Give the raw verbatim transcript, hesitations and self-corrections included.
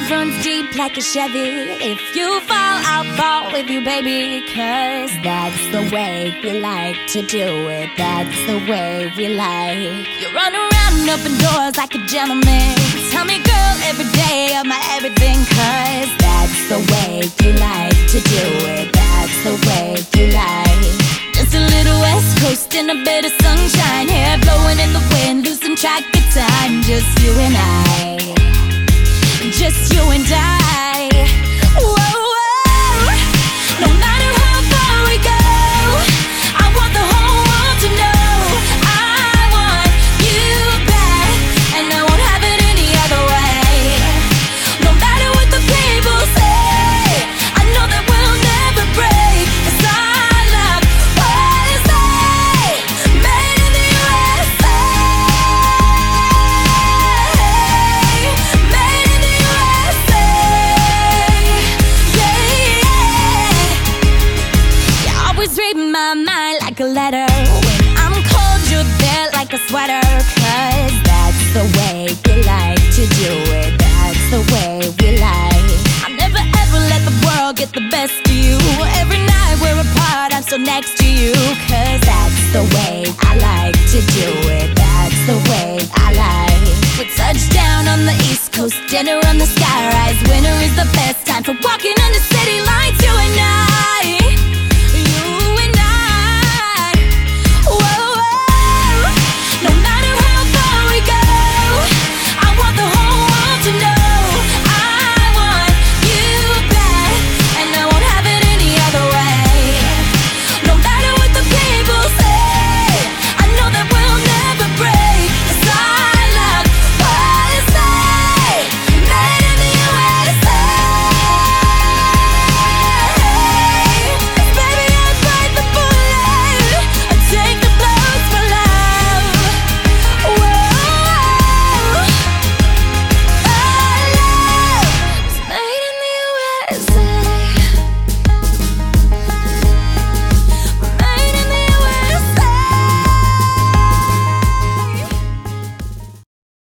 runs deep like a Chevy. If you fall, I'll fall with you, baby. Cause that's the way we like to do it. That's the way we like. You run around and open doors like a gentleman. Tell me, girl, every day of my everything. Cause that's the way you like to do it. That's the way you like. Just a little West Coast and a bit of sunshine. Hair blowing in the wind, losing track of time. Just you and I. Just you and I. Whoa, whoa. No matter how far we go, I want the whole world to know I want you back, and I won't have it any other way. No matter what the people say, I know that we'll never break. 'Cause our love was made in the U S A. Read my mind like a letter. When I'm cold, you're there like a sweater. Cause that's the way we like to do it. That's the way we like. I'll never ever let the world get the best of you. Every night we're apart, I'm still next to you. Cause that's the way I like to do it. That's the way I like. We touch down on the East Coast, dinner on the skyrise. Winter is the best time for walking on the